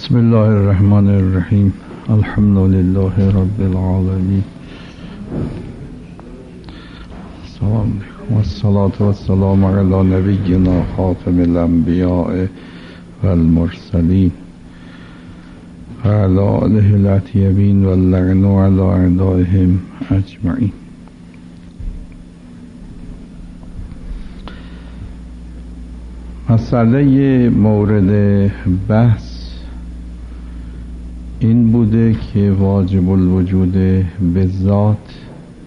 بسم الله الرحمن الرحیم. الحمد لله رب العالمین. السلام علیکم و الصلاة والسلام علی نبینا خاتم الانبیاء والمرسلین و علی آله الاطیبین واللعن علی اعدائهم اجمعین. مسئله مورد بحث این بوده که واجب الوجود به ذات،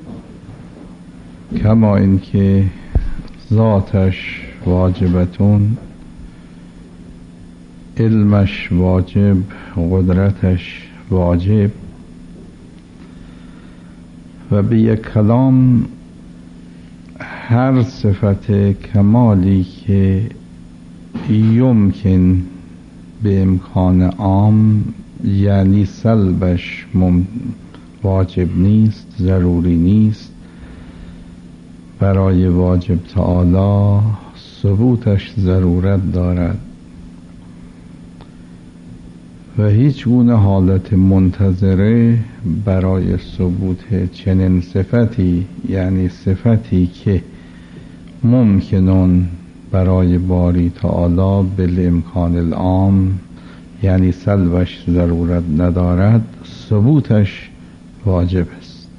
کما اینکه ذاتش واجبتون، علمش واجب، قدرتش واجب، و به یک کلام هر صفت کمالی که یمکن به امکان عام، یعنی سلبش واجب نیست، ضروری نیست، برای واجب تعالی ثبوتش ضرورت دارد و هیچ گونه حالت منتظره برای ثبوت چنین صفتی، یعنی صفتی که ممکنون برای باری تعالی بالامکان العام، یعنی سلبش ضرورت ندارد، ثبوتش واجب است.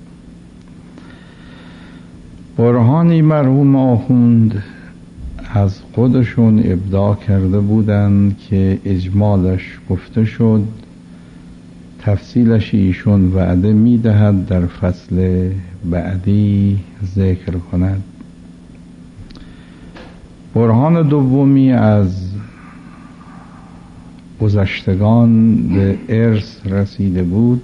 برهانی مرحوم آخوند از خودشون ابداع کرده بودند که اجمالش گفته شد، تفصیلش ایشون وعده میدهد در فصل بعدی ذکر کند. برهان دومی از گذشتگان به ارث رسیده بود.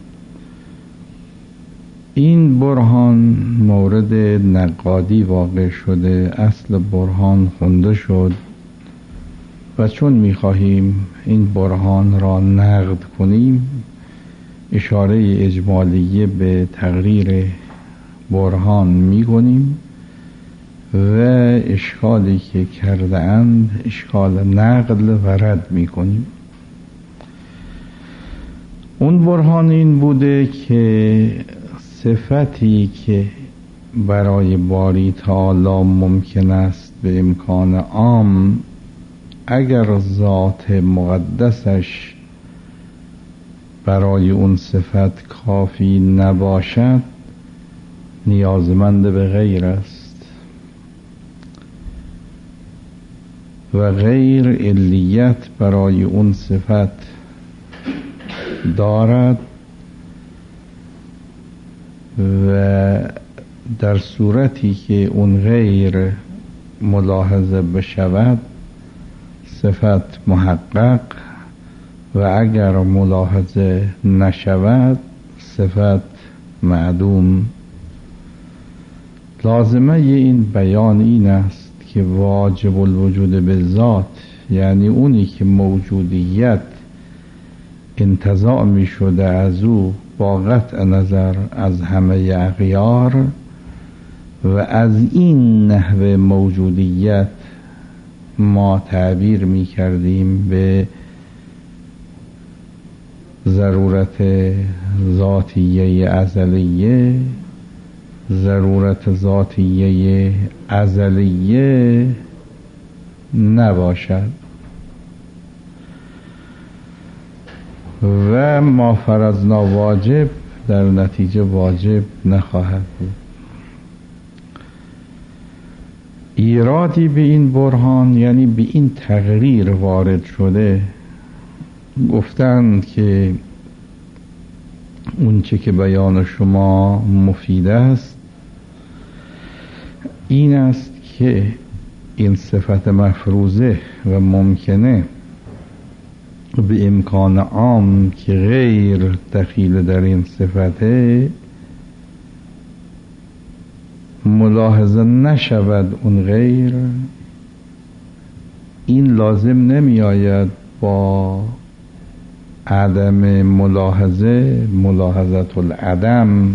این برهان مورد نقادی واقع شده، اصل برهان خونده شد و چون می‌خواهیم این برهان را نقد کنیم، اشاره اجمالیه به تقریر برهان می‌کنیم و اشکالی که کرده اند اشکال نقل و رد می‌کنیم. اون برهان این بوده که صفتی که برای باری تعالی ممکن است به امکان عام، اگر ذات مقدسش برای اون صفت کافی نباشد، نیازمند به غیر است و غیر علیت برای اون صفت دارد و در صورتی که اون غیر ملاحظه بشود صفت محقق، و اگر ملاحظه نشود صفت معدوم. لازمه این بیان این است که واجب الوجود به ذات، یعنی اونی که موجودیت انتزاع می شده از او با قطع نظر از همه اغیار، و از این نحوه موجودیت ما تعبیر می کردیم به ضرورت ذاتیه ازلیه. ضرورت ذاتیه ازلیه نباشد و ما فرضنا واجب در نتیجه واجب نخواهد بود. ایرادی به این برهان، یعنی به این تقریر وارد شده، گفتند که اون چه که بیان شما مفید است این است که این صفت مفروضه و ممکنه به امکان عام که غیر دخیل در این صفته ملاحظه نشود اون غیر، این لازم نمی آید با عدم ملاحظت العدم.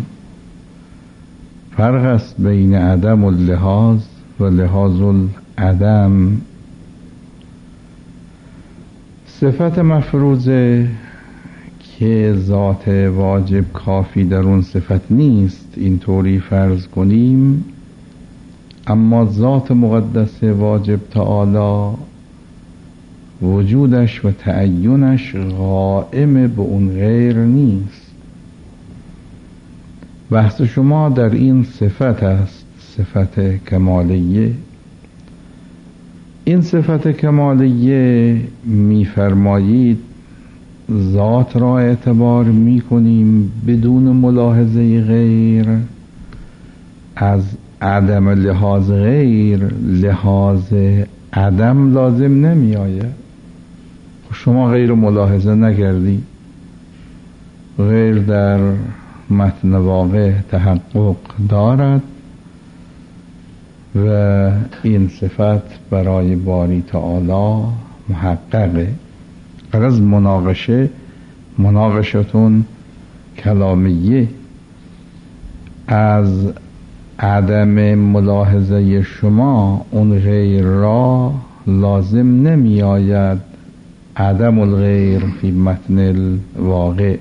فرق است بین عدم اللحاظ و لحاظ العدم. صفت مفروضه که ذات واجب کافی در اون صفت نیست اینطوری فرض کنیم، اما ذات مقدس واجب تعالی وجودش و تعینش قائم به اون غیر نیست. بحث شما در این صفت است، صفت کمالیه. این صفت کمالیه می‌فرمایید ذات را اعتبار می‌کنیم بدون ملاحظه غیر، از عدم لحاظ غیر لحاظ عدم لازم نمی آید. شما غیر ملاحظه نکردی، غیر در متن واقع تحقق دارد و این صفت برای باری تعالی محققه. غرض مناقشتون کلامیه. از عدم ملاحظه شما اون غیر را لازم نمی آید عدم الغیر فی متن الواقع.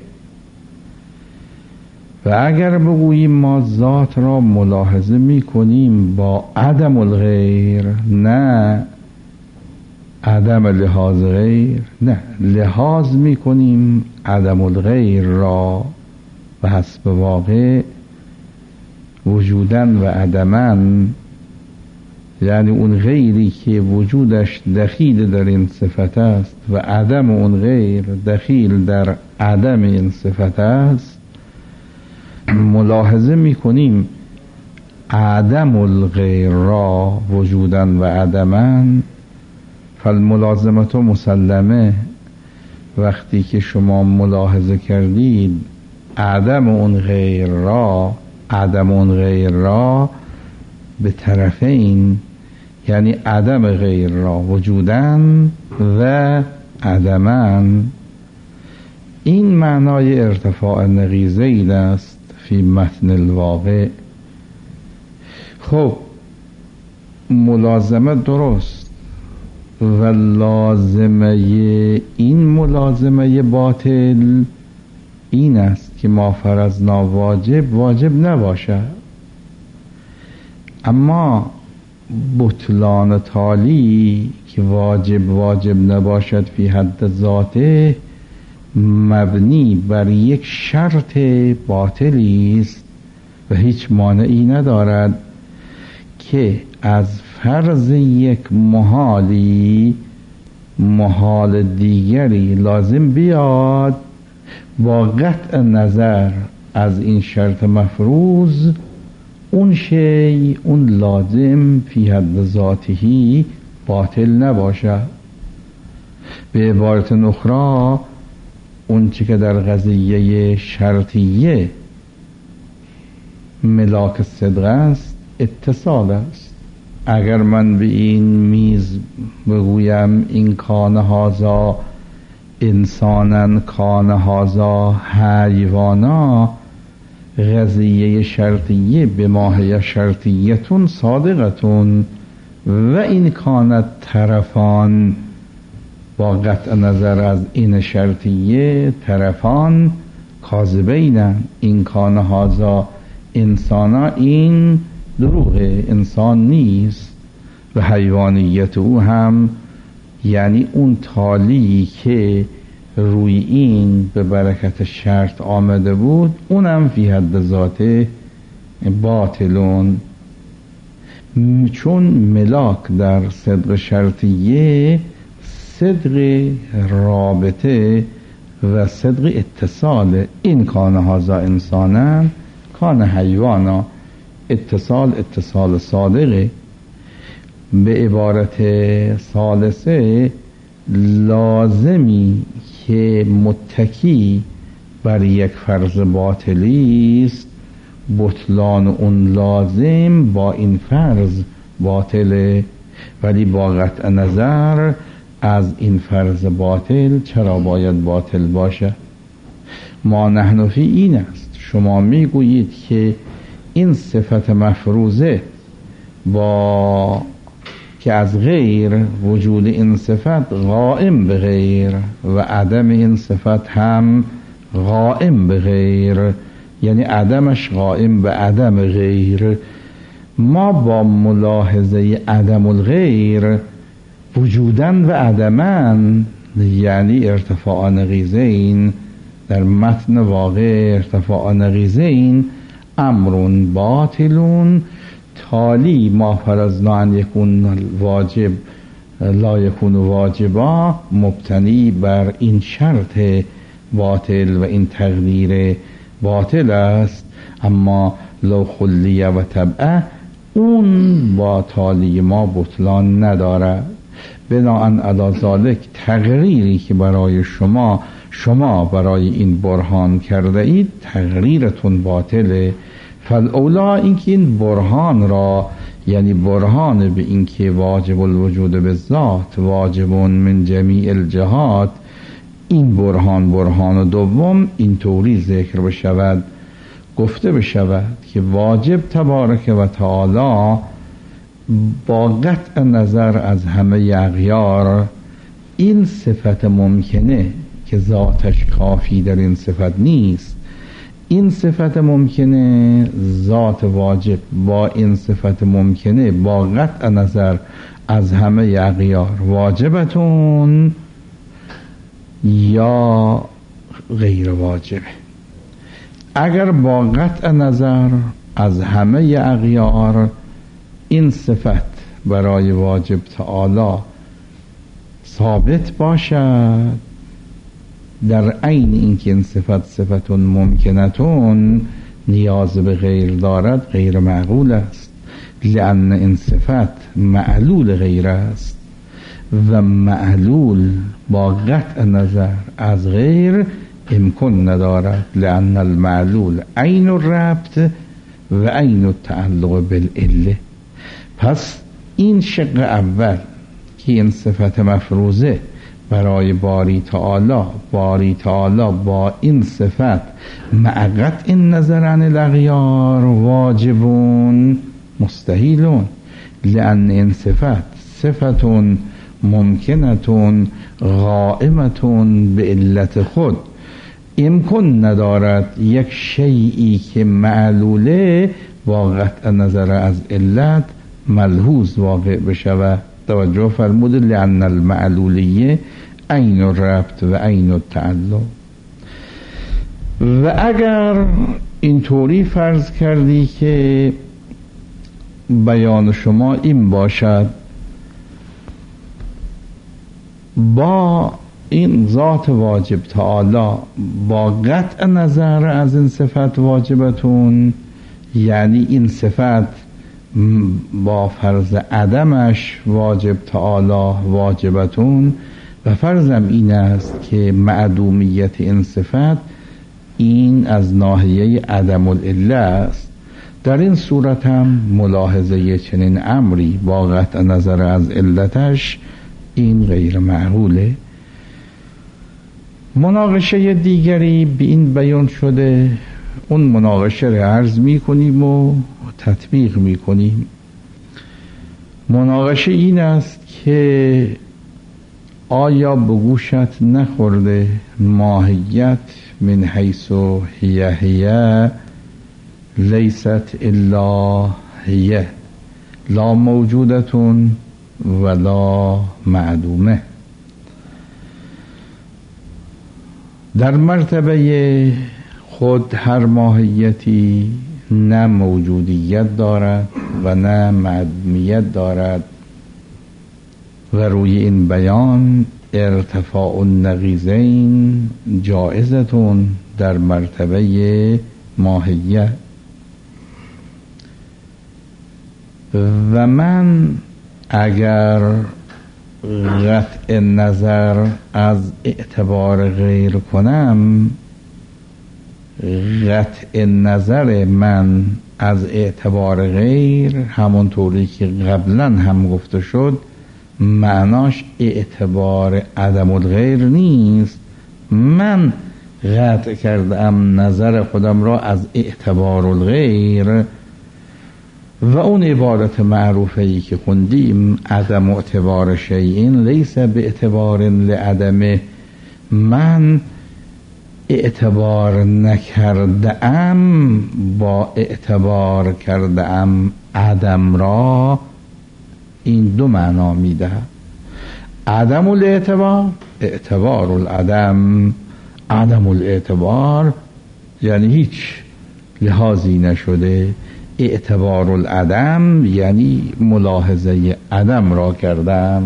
و اگر بگوییم ما ذات را ملاحظه می کنیم با عدم الغیر، نه عدم لحاظ غیر، نه لحاظ می کنیم عدم الغیر را به حسب واقع وجودن و عدمن، یعنی اون غیری که وجودش دخیل در این صفت است و عدم اون غیر دخیل در عدم این صفت است، ملاحظه میکنیم عدم الغیر را وجودن و عدمن. فالملازمت مسلمه. وقتی که شما ملاحظه کردید عدم اون غیر را به طرفین، یعنی عدم غیر را وجودن و عدمن، این معنای ارتفاع نقیضین است فی متن الواقع. خب ملازمه درست، و لازمه این ملازمه باطل این است که ما فرضنا واجب نباشد، اما بطلان تالی که واجب نباشد فی حد ذاته مبنی بر یک شرط باطلی است و هیچ مانعی ندارد که از فرض یک محال دیگری لازم بیاد با قطع نظر از این شرط مفروض اون لازم فی حد ذاته باطل نباشد. به عبارت اخرى اون چی که در قضیه شرطیه ملاک صدق است اتصال است. اگر من به این میز بگویم این کان هازا انسانن کان هازا حیوانا، قضیه شرطیه به ماهی شرطیتون صادقتون و این کانت طرفان با قطع نظر از این شرطیه طرفان کاذبینن. این کان هازا انسانا، این دروغه، انسان نیست. و حیوانیت او هم یعنی اون تالی که روی این به برکت شرط آمده بود اونم فی حد ذاته باطلون، چون ملاک در صدق شرطیه صدق رابطه و صدق اتصال. این کان هازا انسانا کان حیوانا، اتصال صادقه. به عبارت ثالثه لازمی که متکی بر یک فرض باطلی است، بطلان اون لازم با این فرض باطله، ولی با قطع نظر از این فرض باطل چرا باید باطل باشه؟ ما نحن فی این است. شما میگویید که این صفت مفروضه با که از غیر وجود این صفت قائم به غیر و عدم این صفت هم قائم به غیر، یعنی عدمش قائم به عدم غیر. ما با ملاحظه عدم الغیر وجودن و عدمن، یعنی ارتفاع نقیضین در متن واقع، ارتفاع نقیضین امرون باطلون تالی ما فرضنا ان یکون واجب لا یکون واجبا، مبتنی بر این شرط باطل و این تقدیر باطل است. اما لو خلیه و طبعه اون با تالی ما بطلان ندارد. بناهن علی ذالک تقریری که برای شما برای این برهان کرده اید تقریرتون باطله. فالاولا اینکه این برهان را، یعنی برهان به اینکه واجب الوجود بالذات واجبون من جمیع الجهات، این برهان دوم اینطوری ذکر بشود، گفته بشود که واجب تبارک و تعالی با قطع نظر از همه اغیار این صفت ممکنه که ذاتش کافی در این صفت نیست، این صفت ممکنه ذات واجب با این صفت ممکنه با قطع نظر از همه اغیار واجبتون یا غیر واجبه. اگر با قطع نظر از همه اغیار این صفت برای واجب تعالی ثابت باشد، در عین اینکه این صفتون ممکنتون نیاز به غیر دارد، غیر معقول است، لأن این صفت معلول غیر است و معلول با قطع نظر از غیر امکان ندارد، لأن المعلول عین الربط و عین التعلق بالعله. پس این شق اول که این صفت مفروضه برای باری تعالی با این صفت مع قطع نظر عن الاغیار واجبون مستحیلون، لأن این صفتون ممکنتون قائمتون به علت خود، امکان ندارد یک شیئی که معلوله با قطع نظر از علت ملحوظ واقع بشود. توجه فرمود لأن المعلولیه عین الربط و عین التعلق. و اگر اینطوری فرض کردی که بیان شما این باشد با این ذات واجب تعالی با قطع نظر از این صفت واجبتون، یعنی این صفت با فرض عدمش واجب تعالی واجبتون و فرضم این است که معدومیت این صفت این از ناحیه عدم العله است، در این صورت هم ملاحظه چنین امری با قطع نظر از علتش این غیر معقوله. مناقشه دیگری به این بیان شده، اون مناقشه را عرض میکنیم و تطبیق میکنیم. مناقشه این است که آیا به گوشت نخورده ماهیت من حیث هی لیست الا هی لا موجودتون ولا معدومه؟ در مرتبه خود هر ماهیتی نه موجودیت دارد و نه معدومیت دارد و روی این بیان ارتفاع النقیضین جائزتون در مرتبه ماهیت. و من اگر قطع نظر از اعتبار غیر کنم، قطع نظر من از اعتبار غیر همونطوری که قبلا هم گفته شد معناش اعتبار عدم الغیر نیست. من قطع کردم نظر خودم را از اعتبار الغیر و اون عبارت معروفه ای که خوندیم عدم اعتبار شیئین لیس به اعتبار لعدمه، من اعتبار نکرده ام با اعتبار کرده ام عدم را، این دو معنا میده. عدم الاعتبار اعتبار العدم، عدم الاعتبار یعنی هیچ لحاظی نشده، اعتبار العدم یعنی ملاحظه عدم را کردم.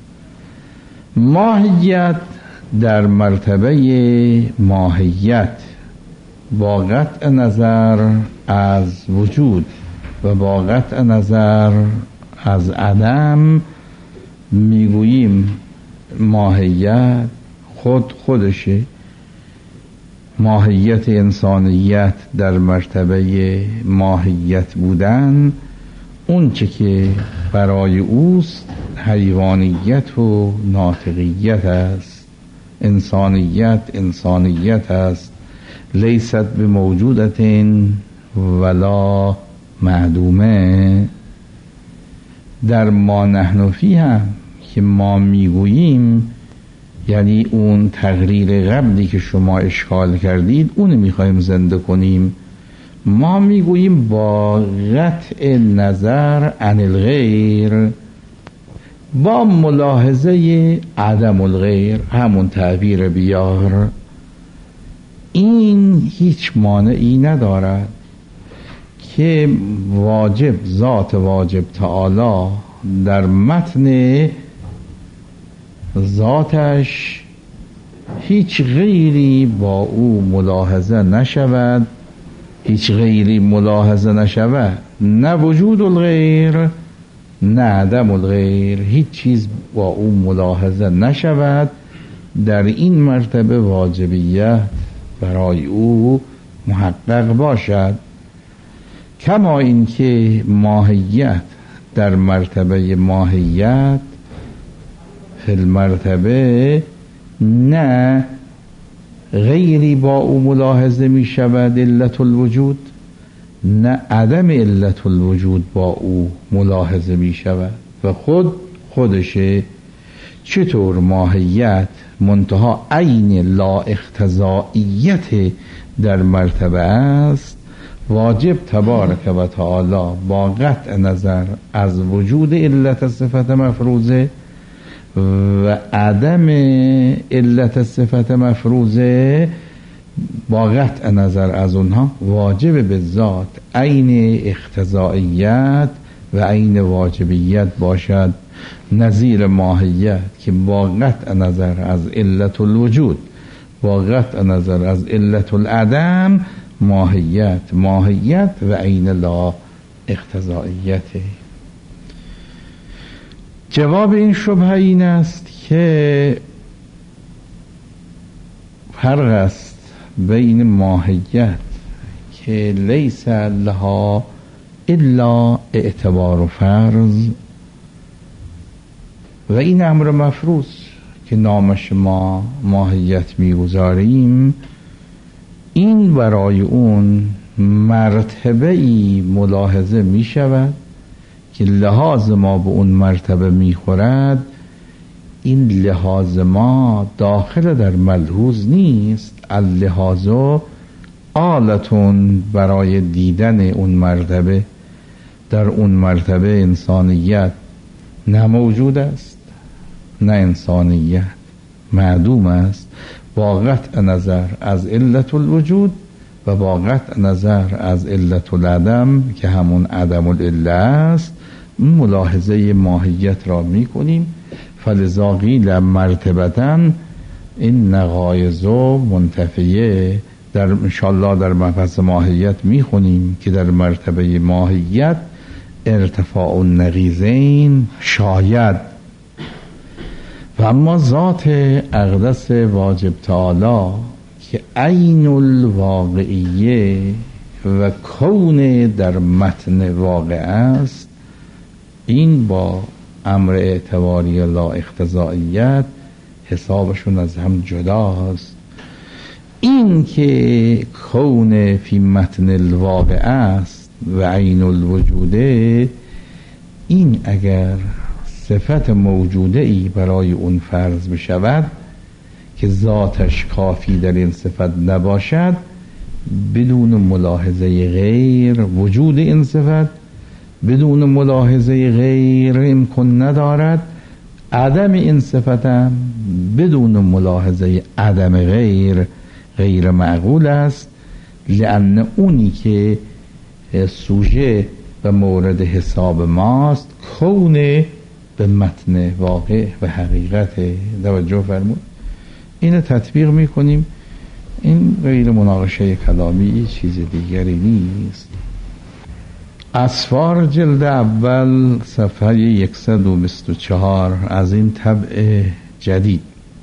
ماهیت در مرتبه ماهیت با قطع نظر از وجود و با قطع نظر از عدم میگوییم ماهیت خودشه. ماهیت انسانیت در مرتبه ماهیت بودن، اون چه که برای اوست حیوانیت و ناطقیت است. انسانیت است، لیست به موجودت ولا معدومه. در ما نحن فیه هم که ما میگوییم یعنی اون تقریر قبلی که شما اشکال کردید اون میخوایم زنده کنیم. ما میگوییم با قطع نظر عن الغیر، با ملاحظه عدم الغیر، همون تعبیر بیار، این هیچ مانعی ندارد که واجب ذات واجب تعالی در متن ذاتش هیچ غیری با او ملاحظه نشود، هیچ غیری ملاحظه نشود، نه وجود الغیر نه عدم الغیر، هیچ چیز با او ملاحظه نشود. در این مرتبه واجبیت برای او محقق باشد. کما اینکه ماهیت در مرتبه ماهیت فی المرتبه نه غیری با او ملاحظه می شود علت الوجود، نه عدم علت الوجود با او ملاحظه می شود و خودشه. چطور ماهیت منتها عین لا اقتضائیت در مرتبه است، واجب تبارک و تعالی با قطع نظر از وجود علت صفت مفروضه و عدم علت صفت مفروضه، با قطع نظر از اونها واجب به ذات عین اقتضائیت و عین واجبیت باشد. نظیر ماهیت که با قطع نظر از علت الوجود، با قطع نظر از علت العدم، ماهیت و عین لا اقتضائیت. جواب این شبهه این است که فرق است بین ماهیت که لیس لها الا اعتبار و فرض و این امر مفروض که نامش ما ماهیت میگذاریم، این برای اون مرتبه ای ملاحظه می شود که لحاظ ما به اون مرتبه می خورد. این لحاظ ما داخل در ملحوظ نیست، اللحاظ آلتون برای دیدن اون مرتبه. در اون مرتبه انسانیت نه موجود است نه انسانیت معدوم است، با قطع نظر از علت الوجود و با قطع نظر از علت العدم که همون عدم العله است، ملاحظه ماهیت را می کنیم. فلذا قیل مرتبتاً این نغایز منتفیه. در انشاءالله در مبحث ماهیت می خونیم که در مرتبه ماهیت ارتفاع النقیضین شاید، و اما ذات اقدس واجب تعالی که عین الواقعیه و کون در متن واقع است، این با امر اعتباری لا اقتضائیت حسابشون از هم جداست. این که کون فی متن الواقع است و عین الوجوده، این اگر صفت موجوده ای برای اون فرض بشود که ذاتش کافی در این صفت نباشد، بدون ملاحظه غیر وجود این صفت بدون ملاحظه غیر امکان ندارد. عدم این صفتم بدون ملاحظه عدم غیر معقول است، لأن اونی که سوژه و مورد حساب ماست کونه به متن واقع و حقیقت. توجه فرمود. اینو تطبیق میکنیم. این غیر مناقشه کلامی، چیز دیگری نیست. اسفار جلد اول صفحه 124 از این طبع جدید.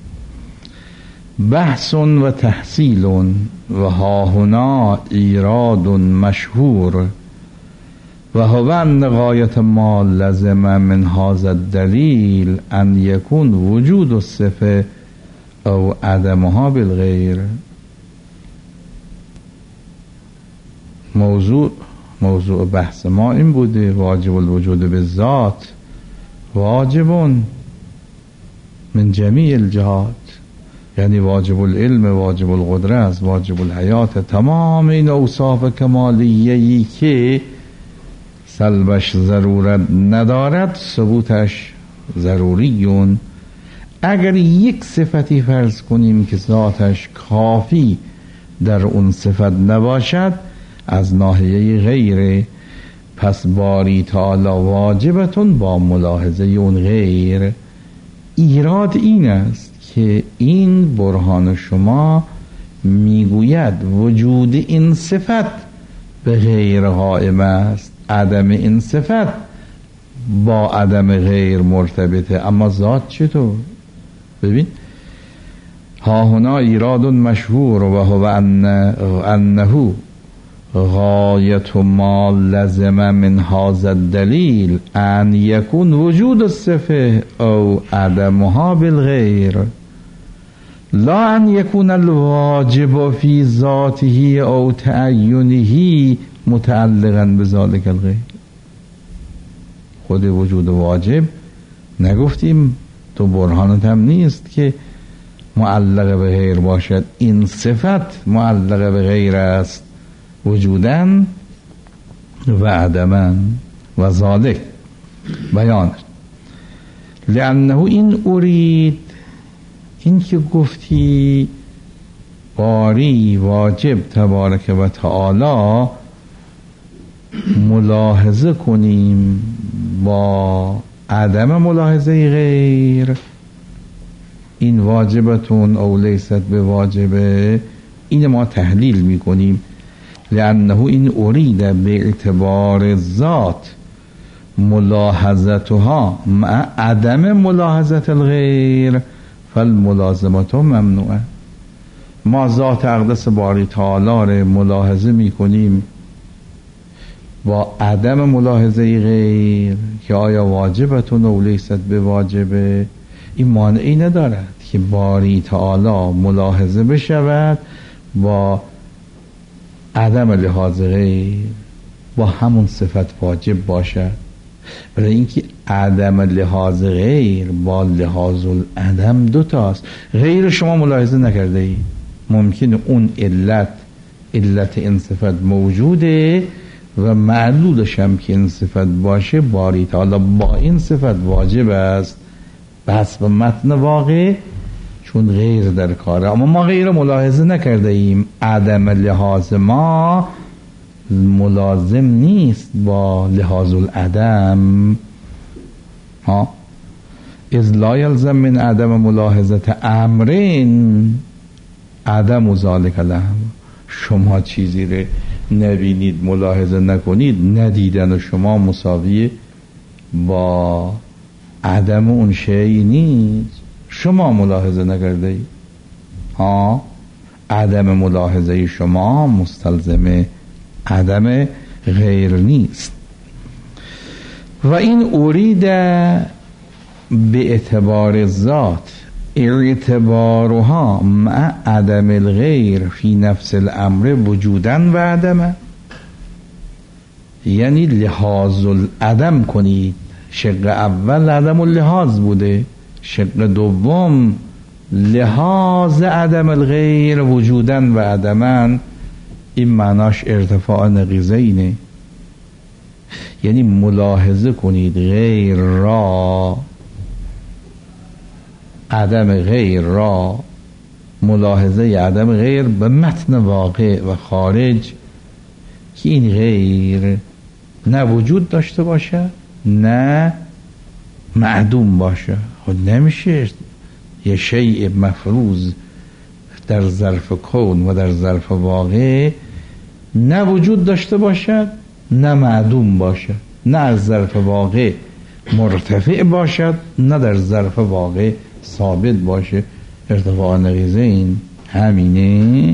بحث و تحصیل و هاهنا ایراد مشهور و هو ان غایت ما لزم من هذا الدلیل ان یکون وجود الصفه او عدمها بالغیر. موضوع بحث ما این بوده: واجب الوجود بالذات واجب من جمیع الجهات، یعنی واجب العلم، واجب القدرت، واجب الحیات، تمام این اوصاف کمالیه‌ای که سلبش ضرورت ندارد ثبوتش ضروریون. اگر یک صفتی فرض کنیم که ذاتش کافی در اون صفت نباشد از ناحیه غیره، پس باری تعالی واجبتون با ملاحظه اون غیر. ایراد این است که این برهان شما میگوید وجود این صفت به غیر قائم است، عدم این صفت با عدم غیر مرتبطه، اما ذات چطور؟ ببین، ها هنا ایراد مشهور و هو انه غایت ما لزم من هذا الدلیل ان یکون وجود الصفه او عدمها بالغیر، لا ان یکون الواجب فی ذاته او تعینه متعلقا بذلك الغیر. خود وجود واجب نگفتیم تو برهانت هم نیست که معلق به غیر باشد، این صفت معلق به غیر است وجودن و عدمن و ذالک بیان. لانه این ارید، این که گفتی باری واجب تبارک و تعالی ملاحظه کنیم با عدم ملاحظه غیر، این واجبتون او لیست به واجبه، این ما تحلیل میکنیم. لانه این ارید به اعتبار ذات ملاحظتها مع عدم ملاحظت الغیر فالملازمت ممنوعه. ما ذات اقدس باری تعالی را ملاحظه میکنیم با عدم ملاحظه غیر که آیا واجبتون او لیست به واجبه، این مانعی ندارد که باری تعالی ملاحظه بشود با عدم لحاظ غیر، با همون صفت واجب باشد. برای اینکه عدم لحاظ غیر با لحاظ العدم دوتاست. غیر شما ملاحظه نکرده ای، ممکنه اون علت این صفت موجوده و معلولش هم که این صفت باشه، باری تعالی با این صفت واجب است بس به متن واقع، چون غیر در کاره، اما ما غیر ملاحظه نکرده ایم. عدم لحاظ ما ملازم نیست با لحاظ العدم. اذ لا یلزم من عدم ملاحظت امرین عدم ذالک له. شما چیزی رو نبینید، ملاحظه نکنید، ندیدن شما مساوی با عدم اون شیء نیست. شما ملاحظه نکرده ای، عدم ملاحظه شما مستلزم عدم غیر نیست. و این ارید به اعتبار ذات اعتبارها مع عدم الغیر فی نفس الامر وجودن و عدمه. یعنی لحاظ العدم کنید. شق اول عدم اللحاظ بوده، شق دوم لحاظ عدم الغیر وجودن و عدمن. این معناش ارتفاع نقیضه اینه، یعنی ملاحظه کنید غیر را، عدم غیر را، ملاحظه عدم غیر به متن واقع و خارج، که این غیر نه وجود داشته باشه نه معدوم باشه. خود نمیشه یه شیء مفروض در ظرف کون و در ظرف واقع نه وجود داشته باشد نه معدوم باشد، نه از ظرف واقع مرتفع باشد نه در ظرف واقع ثابت باشه. ارتفاع نقیضه این همینه.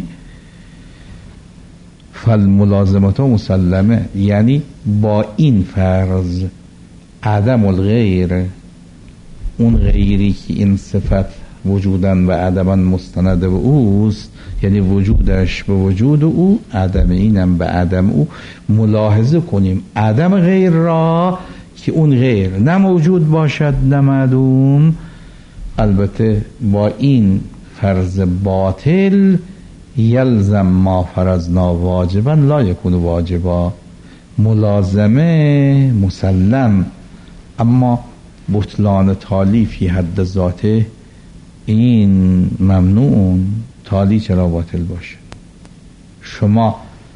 فالملازمات مسلمه، یعنی با این فرض عدم الغیر، اون غیری که این صفت وجودن و عدما مستند به اوست، یعنی وجودش به وجود او، عدم اینم به عدم او، ملاحظه کنیم عدم غیر را که اون غیر نه موجود باشد نه معدوم. البته با این فرض باطل یلزم ما فرضنا واجبا لا یکون واجبا، ملازمه مسلم، اما بطلان تالی فی حد ذاته این ممنوع. تالی چرا باطل باشه؟ شما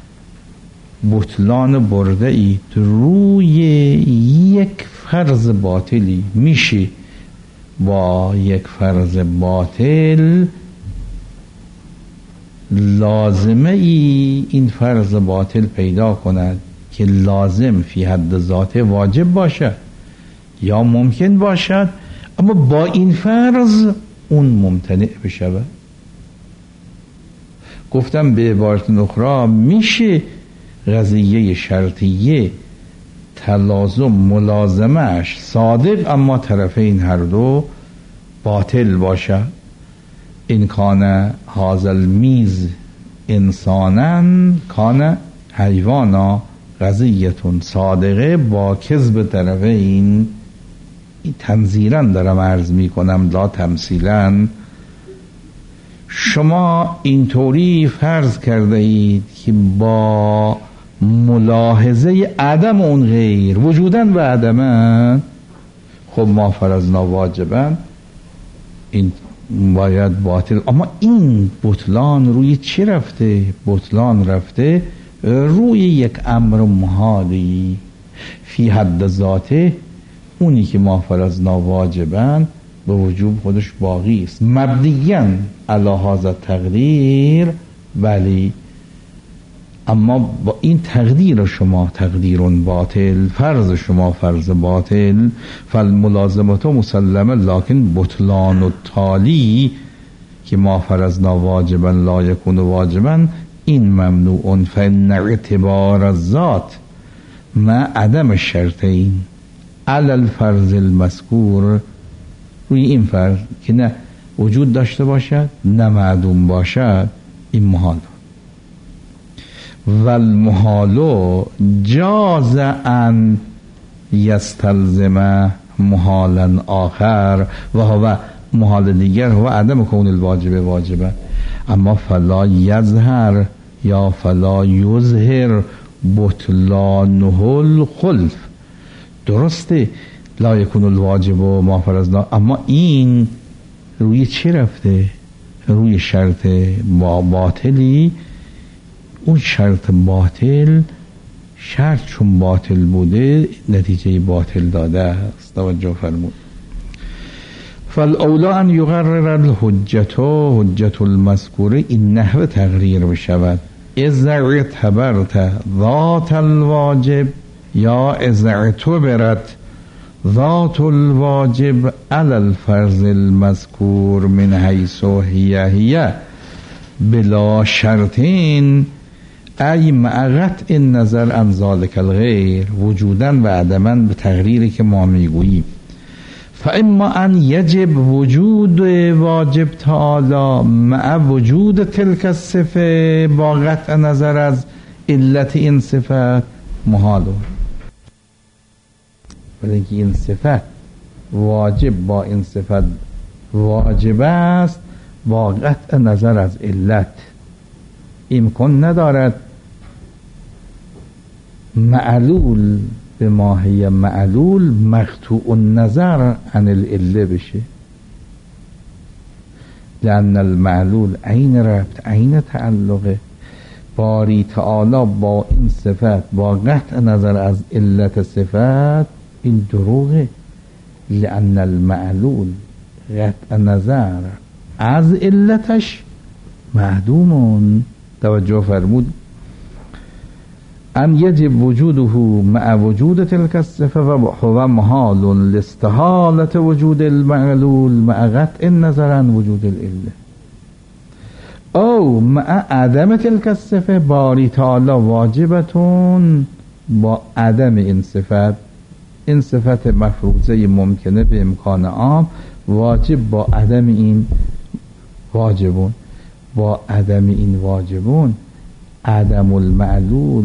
بطلان برده اید روی یک فرض باطلی، میشه با یک فرض باطل لازمه ای این فرض باطل پیدا کند که لازم فی حد ذاته واجب باشد یا ممکن باشد، اما با این فرض اون ممتنع بشود. گفتم به عبارت اخرى میشه قضیه شرطیه تلازم ملازمش صادق اما طرفین هر دو باطل باشد. این کان هذا المیز انسانا کان حیوانا، قضیتون صادقه با کذب طرفین. این تنظیرا دارم عرض می کنم لا تمثیلا. شما اینطوری فرض کرده اید که با ملاحظه عدم اون غیر وجودن و عدمن، خب ما فرضنا واجبن، این باید باطل. اما این بطلان روی چی رفته؟ بطلان رفته روی یک امر محالی فی حد ذاته. اونی که ما فرضنا واجبن به وجوب خودش باقی است مبنیاً علی هذا تقدیر، ولی اما با این تقدیر شما تقدیر باطل، فرض شما فرض باطل. فالملازمات مسلمه لکن بطلان التالی که ما فرضنا واجبا لا یکون واجبا این ممنوع. فإن اعتبار الذات مع عدم الشرطین علی الفرض المذکور، روی این فرض که نه وجود داشته باشد نه معدوم باشد، این محال. والمحال جاز ان یستلزم محالا آخر و هو محال دیگر هو عدم کون الواجب واجبه، اما فلا یظهر یا فلا یظهر بطلانه الخلف. درسته لا یکون الواجب و ما فرضنا، اما این روی چی رفته؟ روی شرط باطلی. اون شرط باطل، شرط چون باطل بوده نتیجه باطل داده است. توجه فرمود. فالاولا ان یقرر الحجت حجت المذکوره، این نحو تقریر بشود. اذا اعتبرت ذات الواجب یا اذا اعتبرت ذات الواجب علی الفرض المذکور من حیث هی بلا شرطین ای مع قطع النظر عن ذلک الغیر وجودا و عدما، به تقریری که ما میگوییم. فاما ان یجب وجود واجب تعالی مع وجود تلک الصفه با قطع نظر از علت این صفت، محالون. ولی این صفت واجب با این صفت واجب است با قطع نظر از علت. امکان ندارد معلول به ماهی معلول مقطوع النظر عن العله بشه، لأن المعلول عین ربط عین تعلقه. باری تعالی با این صفت با قطع نظر از علت صفت این دروغه، لأن المعلول قطع نظر از علتش معدومون. توجه فرمود ان یجب وجوده مع وجود تلك الصفه و هو محال لاستحالة وجود المعلول مع قطع النظر عن وجود العله، او مع عدم تلك الصفه. باری تعالی واجبتون با عدم این صفت، این صفت مفروضه ممکنه به امکان عام، واجب با عدم این واجبون. با عدم این واجبون عدم المعلول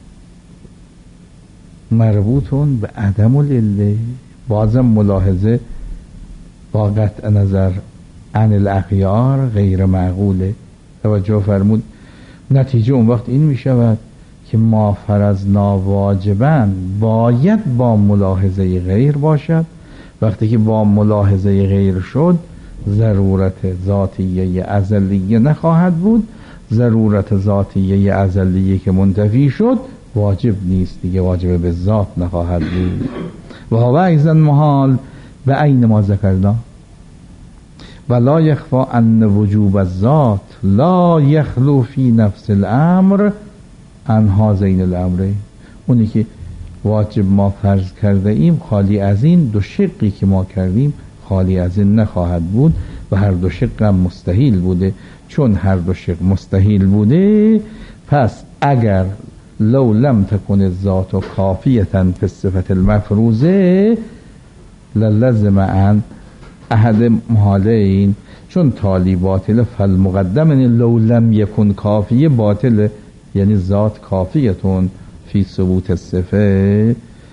مربوطون به عدم العله. بازم ملاحظه با قطع نظر عن الاغیار غیر معقوله. توجه فرمود. نتیجه اون وقت این می شود که ما فرضنا واجبن باید با ملاحظه غیر باشد. وقتی که با ملاحظه غیر شد ضرورت ذاتیه ازلیه نخواهد بود. ضرورت ذاتیه ازلیه که منتفی شد واجب نیست دیگه، واجب به ذات نخواهد بود. و هو ایضا محال به عین ما ذکرنا و لا یخفا ان وجوب الذات لا یخلو فی نفس الامر عن هذین الامرین. اونی که واجب ما فرض کرده ایم خالی از این دو شقی که ما کردیم خالی از این نخواهد بود و هر دو شق هم مستحیل بوده. چون هر دو شق مستحیل بوده پس اگر لو لم تکن الذات کافیتا فی الصفة المفروضه للزم عن احد محالین. چون تالی باطله فالمقدم یعنی لو لم یکن کافیه باطله، یعنی ذات کافیتون فی ثبوت الصفه.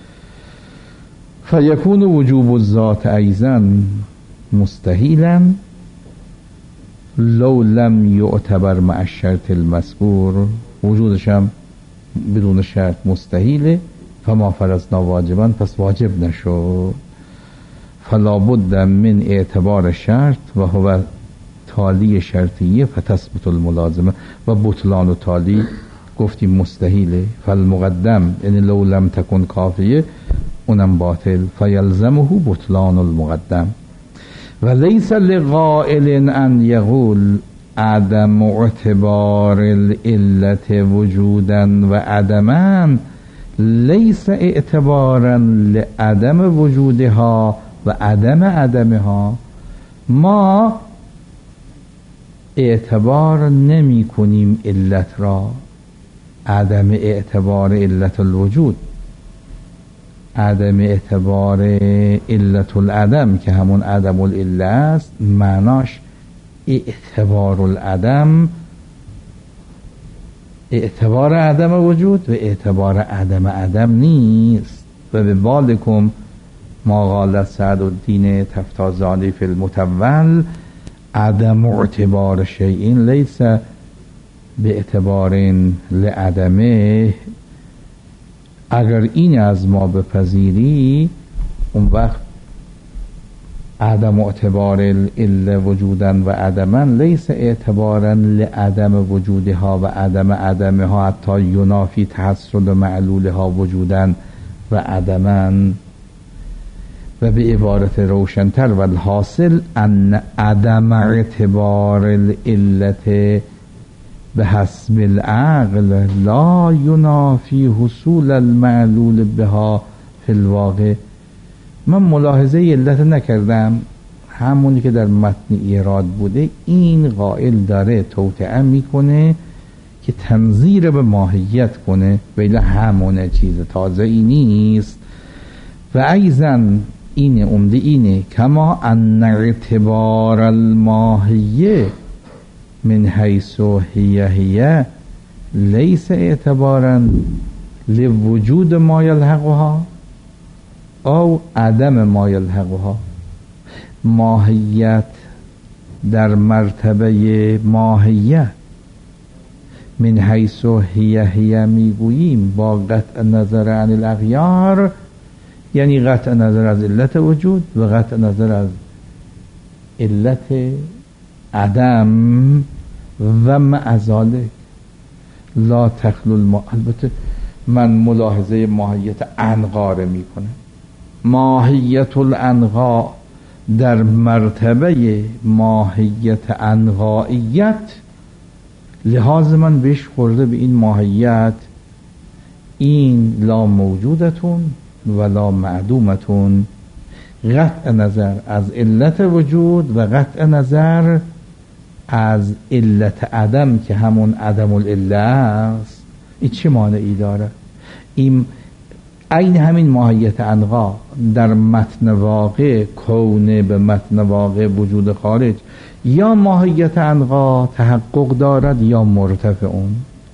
فیکون وجوب الذات ایضا مستحیلا لو لم یعتبر مع الشرط المذکور. وجودش هم بدون شرط مستحیله. فما فرضنا واجبا پس واجب نشد. فلا بد من اعتبار شرط و هو تالی شرطیه فتثبت الملازمه. و بطلان و تالی گفتیم مستحیله. فالمقدم یعنی لو لم تکن کافیه اونم باطل. فیلزمه بطلان المقدم. و لیس لقائل ان یقول عدم اعتبار العلت وجودا و عدما لیس اعتبارا لعدم وجودها و عدم عدمها. ما اعتبار نمی کنیم علت را، عدم اعتبار علت الوجود، عدم اعتبار علت العدم که همون عدم العله است معناش اعتبار العدم، اعتبار عدم وجود و اعتبار عدم عدم نیست. و به بالکم ما قال سعد الدین تفتازانی فی المتول عدم اعتبار شیء لیس به اعتبار لعدمه. اگر این از ما بپذیری اون وقت عدم اعتبار الا وجودا و عدما لیس اعتبارا لعدم وجودها و عدم عدمها حتی ینافی تحصل معلولها وجودا و عدما. و به عبارت روشنتر و الحاصل ان عدم اعتبار العلت به حسب العقل لا ینافی حصول المعلول بها فی الواقع. من ملاحظه علت نکردم، همونی که در متن ایراد بوده. این قائل داره توطئه میکنه که تنظیر به ماهیت کنه، ولی همونه چیز تازه ای نیست. و ایضا اینه عمده اینه کما ان اعتبار الماهیه من حیث هی لیس اعتبارا لوجود ما یلحقها او عدم ما یلحقها. ماهیت در مرتبه ماهیت من حیث هی میگوییم با قطع نظر عن الاغیار، یعنی قطع نظر از علت وجود و قطع نظر از علت عدم و مع ذلک لا تخلو البته من ملاحظه ماهیت عنقا می کنم. ماهیت العنقا در مرتبه ماهیت عنقاییت، لحاظ من بهش خورده به این ماهیت، این لا موجودتون ولا معدومتون، قطع نظر از علت وجود و قطع نظر از علت عدم که همون عدم العله است. این چه مانعی داره؟ این عین همین ماهیت عنقا در متن واقع کونه به متن واقع وجود خارج، یا ماهیت عنقا تحقق دارد یا مرتفع اون.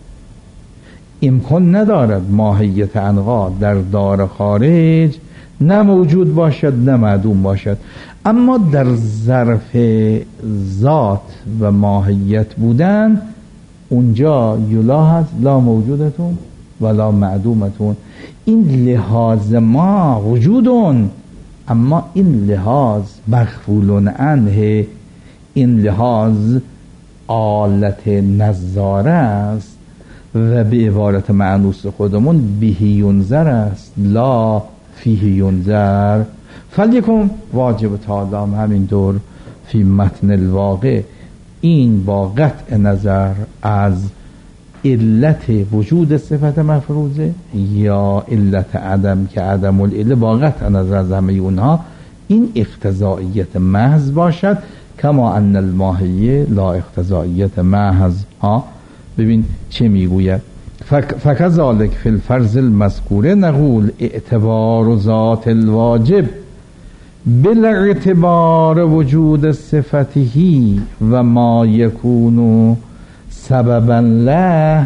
امکان ندارد ماهیت عنقا در دار خارج نه موجود باشد نه معدوم باشد، اما در ظرف ذات و ماهیت بودن اونجا یلاحظ لا موجودتون ولا معدومتون. این لحاظ ما وجودون، اما این لحاظ مغفول عنه، این لحاظ آلت نظاره است و به عبارت معنوس خودمون بهی ینظر است لا فیه ینظر. فلیکن واجب تعالی همین دور فی متن الواقع، این با قطع نظر از علت وجود صفت مفروضه یا علت عدم که عدم العله، با قطع نظر از همه اونها این اقتضائیت محض باشد، کما ان الماهیه لا اقتضائیت محض. ببین چه میگوید، فکذالک فی الفرض المذکوره نقول اعتبار ذات الواجب بالاعتبار وجود صفته و ما یکون سببا له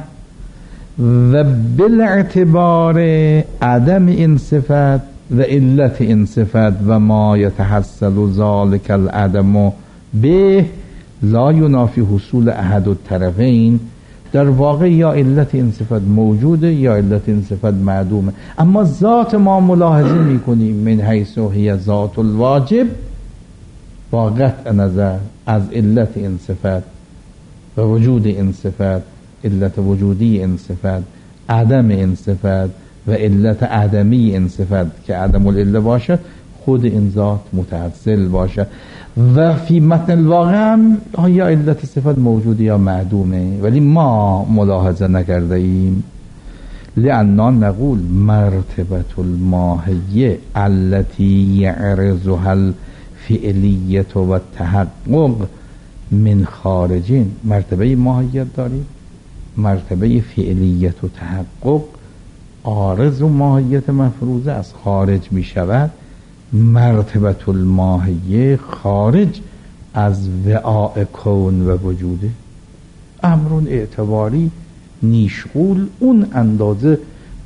و بالاعتبار عدم این صفت و علت این صفت و ما یتحصل ذلك العدم به لا ینافی حصول احد الطرفین. در واقع یا علت این صفت موجوده یا علت این صفت معدومه، اما ذات ما ملاحظه میکنیم من حیث هی ذات الواجب با قطع نظر از علت این صفت و وجود این صفت، علت وجودی این صفت، عدم این صفت و علت عدمی این صفت که عدم العله باشد، خود این ذات متحصل باشد. و فی متن الواقع هم یا علت صفت موجود یا معدومه، ولی ما ملاحظه نکرده ایم. لأننا نقول مرتبة الماهیه التي یعرضها الفعلیه و التحقق من خارجین. مرتبه ماهیت داریم، مرتبه فعلیت و تحقق عارض و ماهیت مفروضه از خارج می شود. مرتبه الماهیه خارج از وعاء کون و وجوده، امرون اعتباری نیشغول اون اندازه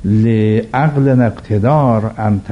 لعقل اقتدار ان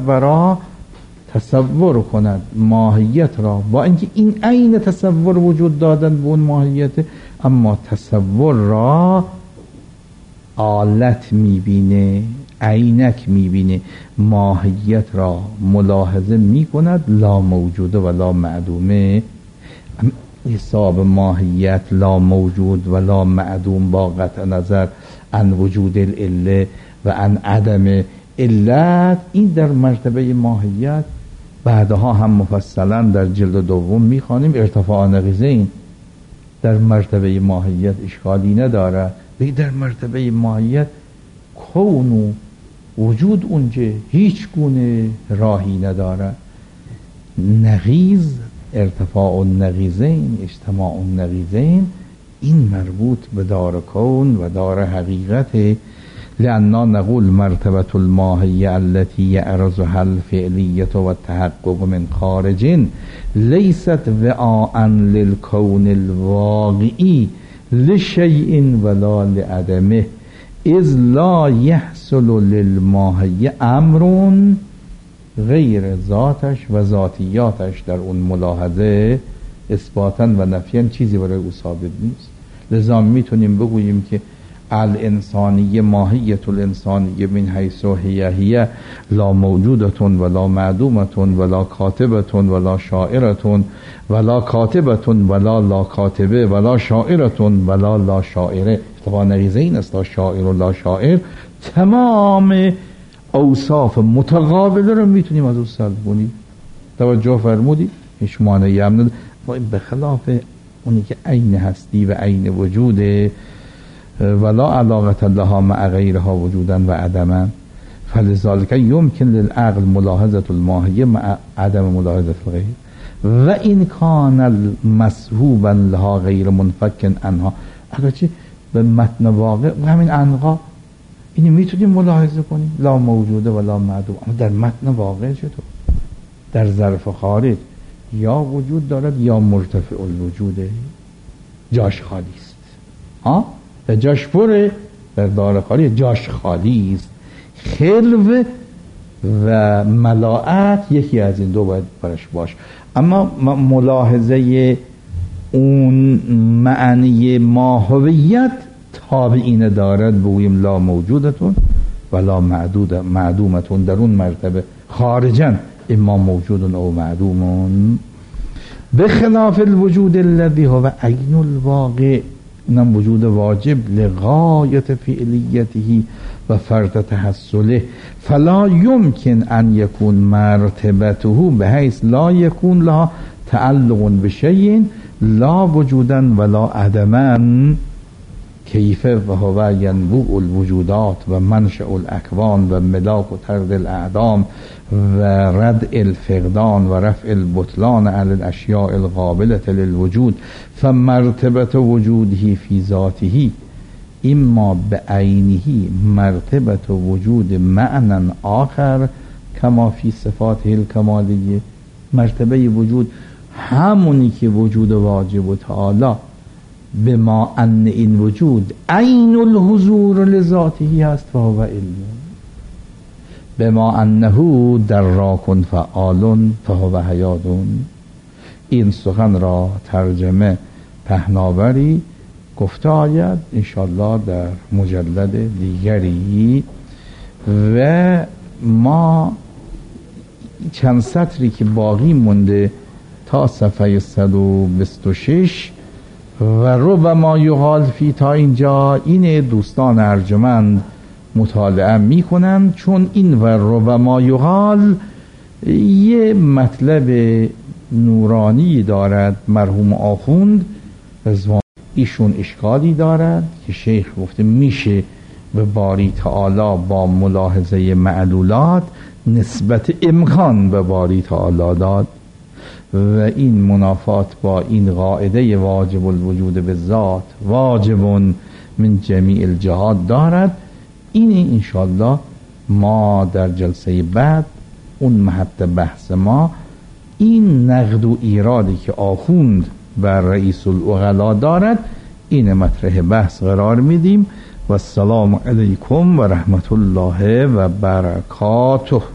تصور کند ماهیت را، با اینکه این عین تصور وجود دادن به اون ماهیت، اما تصور را آلت میبینه، عینک میبینه، ماهیت را ملاحظه میکند لا موجوده و لا معدومه. حساب ماهیت لا موجود و لا معدوم با قطع نظر عن وجود العله و عن عدم علت، این در مرتبه ماهیت بعدها هم مفصلا در جلد دوم میخوانیم. ارتفاع نقیضین در مرتبه ماهیت اشکالی نداره، در مرتبه ماهیت کون و وجود اونجا هیچ گونه راهی نداره. نقیض، ارتفاع النقیضین، اجتماع النقیضین، این مربوط به دار کون و دار حقیقت. لأننا نقول مرتبة الماهیه التي یعرضها الفعلیه و التحقق من خارج لیست وعاء للكون الواقعی لشیء ولا لعدمه. اذ لا یحصل للماهی امر غیر ذاتش و ذاتیاتش در اون ملاحظه اثباتا و نفیاً چیزی برای او ثابت نیست. لذا میتونیم بگوییم که الانسانی ماهیت الانسانی من حیث هی لا موجودة ولا معدومة ولا کاتبة ولا شاعرة ولا کاتبة ولا لا کاتبه ولا شاعرة ولا لا شاعره. طبعا نریزه این است، لا شاعر و لا شاعر تمام اوصاف متقابله رو میتونیم از او سلب کنیم. توجه فرمودی؟ هیچ مانعی هم نداره. به خلاف اونی که عین هستی و عین وجوده ولا علاقة لها مع غیرها وجودا و عدما، فلذلك يمكن للعقل ملاحظة الماهیه مع عدم ملاحظة الغیر و این کان مسحوبا لها غیر منفک عنها. اگرچه به متن واقع و همین عنقا اینی میتونیم ملاحظه کنیم لا موجوده ولا معدوم، اما در متن واقع چطور؟ در ظرف خارج یا وجود دارد یا مرتفع الوجوده، جاش خالی است. در جاش پره، در دار خالی جاش خالی است. خلو و ملاعت یکی از این دو باید برش باش. اما ملاحظه اون معنی ماهویت تابعین دارد بگوییم لا موجودتون ولا معدومتون، در اون مرتبه خارجا اما موجود او معدومون، بخلاف الوجود الذي هو عین الواقع، اونم وجود واجب لغایت فعلیته و فرط تحصله، فلا یمکن ان یکون مرتبته بحیث لا یکون لها تعلق بشیء لا وجودا ولا عدما، کیف و هو ینبوع الوجودات و منشأ الاکوان و ملاک و طرد الاعدام و رد الفقدان و رفع البطلان علی الاشیاء القابلة للوجود، فمرتبة وجوده فی ذاته اما بعینه مرتبة وجود معنی آخر کما فی صفاته الکمالیه. مرتبه وجود همونی که وجود واجب و تعالی بما ان این وجود عین الحضور لذاته هست و هو علم، بما انه دراک فعال فهو حیات. این سخن را ترجمه پهناوری گفته آید انشالله در مجلد دیگری. و ما چند سطری که باقی مونده تا صفحه 126 و ربما یقال فی تا اینجا، این دوستان ارجمند مطالعه میکنن، چون این و ربما یقال یه مطلب نورانی دارد. مرحوم آخوند رضوان ایشون اشکالی دارد که شیخ گفته میشه به باری تعالی با ملاحظه معلولات نسبت امکان به باری تعالی داد و این منافات با این قاعده واجب الوجود بالذات واجب من جمیع الجهات دارد. این انشالله ما در جلسه بعد اون محط بحث ما این نقد و ایرادی که آخوند بر رئیس العقلا دارد این مطرح بحث قرار میدیم. و السلام علیکم و رحمت الله و برکاته.